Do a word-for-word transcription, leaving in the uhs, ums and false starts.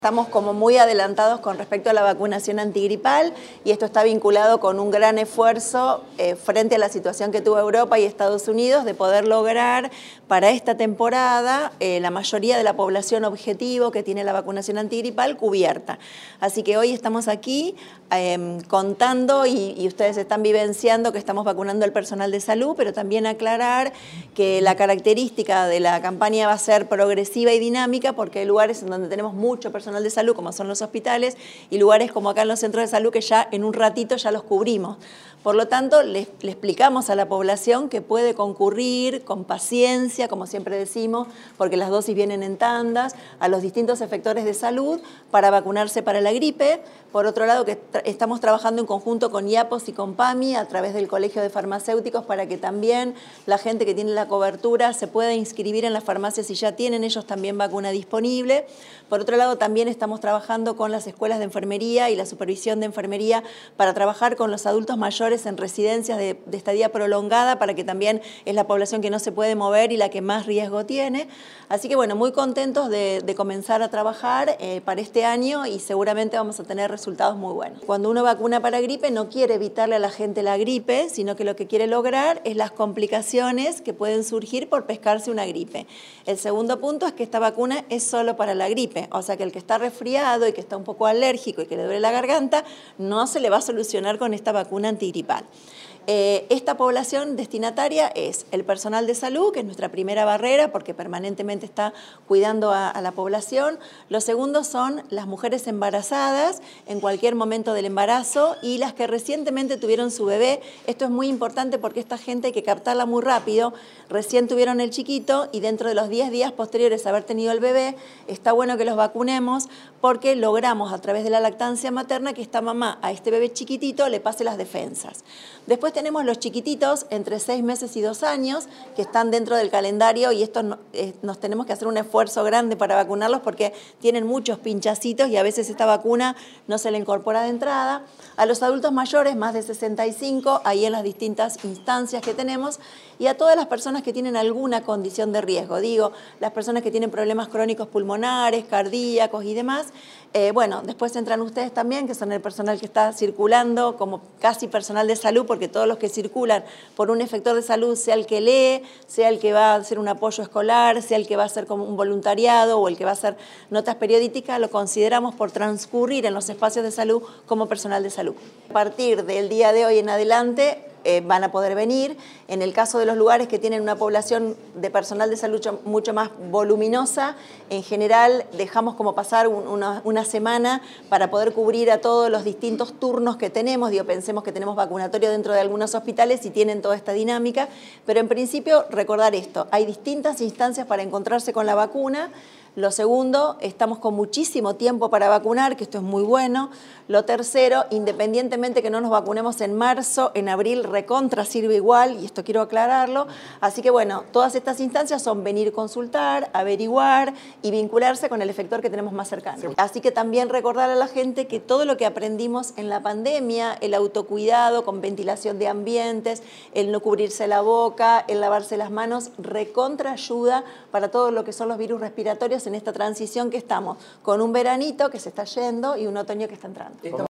Estamos como muy adelantados con respecto a la vacunación antigripal y esto está vinculado con un gran esfuerzo eh, frente a la situación que tuvo Europa y Estados Unidos de poder lograr para esta temporada eh, la mayoría de la población objetivo que tiene la vacunación antigripal cubierta. Así que hoy estamos aquí eh, contando y, y ustedes están vivenciando que estamos vacunando al personal de salud, pero también aclarar que la característica de la campaña va a ser progresiva y dinámica porque hay lugares en donde tenemos mucho personal de salud, como son los hospitales, y lugares como acá en los centros de salud que ya en un ratito ya los cubrimos. Por lo tanto, le, le explicamos a la población que puede concurrir con paciencia, como siempre decimos, porque las dosis vienen en tandas, a los distintos efectores de salud para vacunarse para la gripe. Por otro lado, que tra estamos trabajando en conjunto con IAPOS y con PAMI a través del Colegio de Farmacéuticos para que también la gente que tiene la cobertura se pueda inscribir en las farmacias si ya tienen ellos también vacuna disponible. Por otro lado, también estamos trabajando con las escuelas de enfermería y la supervisión de enfermería para trabajar con los adultos mayores en residencias de, de estadía prolongada, para que también es la población que no se puede mover y la que más riesgo tiene. Así que bueno, muy contentos de, de comenzar a trabajar eh, para este año y seguramente vamos a tener resultados muy buenos. Cuando uno vacuna para gripe no quiere evitarle a la gente la gripe, sino que lo que quiere lograr es las complicaciones que pueden surgir por pescarse una gripe. El segundo punto es que esta vacuna es solo para la gripe, o sea que el que está resfriado y que está un poco alérgico y que le duele la garganta, no se le va a solucionar con esta vacuna antigripal. Eh, esta población destinataria es el personal de salud, que es nuestra primera barrera porque permanentemente está cuidando a, a la población. Los segundos son las mujeres embarazadas en cualquier momento del embarazo y las que recientemente tuvieron su bebé. Esto es muy importante porque esta gente hay que captarla muy rápido. Recién tuvieron el chiquito y dentro de los diez días posteriores a haber tenido el bebé, está bueno que los vacunemos porque logramos a través de la lactancia materna que esta mamá a este bebé chiquitito le pase las defensas. Después tenemos los chiquititos entre seis meses y dos años que están dentro del calendario y estos no, eh, nos tenemos que hacer un esfuerzo grande para vacunarlos porque tienen muchos pinchacitos y a veces esta vacuna no se le incorpora de entrada. A los adultos mayores, más de sesenta y cinco, ahí en las distintas instancias que tenemos, y a todas las personas que tienen alguna condición de riesgo, digo, las personas que tienen problemas crónicos pulmonares, cardíacos y demás. Eh, bueno, después entran ustedes también, que son el personal que está circulando como casi personal de salud, porque todos los que circulan por un efector de salud, sea el que lee, sea el que va a hacer un apoyo escolar, sea el que va a hacer como un voluntariado o el que va a hacer notas periodísticas, lo consideramos por transcurrir en los espacios de salud como personal de salud. A partir del día de hoy en adelante, Eh, van a poder venir. En el caso de los lugares que tienen una población de personal de salud mucho más voluminosa, en general dejamos como pasar un, una, una semana para poder cubrir a todos los distintos turnos que tenemos. Digo, pensemos que tenemos vacunatorio dentro de algunos hospitales y tienen toda esta dinámica, pero en principio recordar esto, hay distintas instancias para encontrarse con la vacuna. Lo segundo, estamos con muchísimo tiempo para vacunar, que esto es muy bueno. Lo tercero, independientemente que no nos vacunemos en marzo, en abril recontra sirve igual, y esto quiero aclararlo. Así que bueno, todas estas instancias son venir, consultar, averiguar y vincularse con el efector que tenemos más cercano. Sí. Así que también recordar a la gente que todo lo que aprendimos en la pandemia, el autocuidado con ventilación de ambientes, el no cubrirse la boca, el lavarse las manos, recontra ayuda para todo lo que son los virus respiratorios en esta transición que estamos, con un veranito que se está yendo y un otoño que está entrando.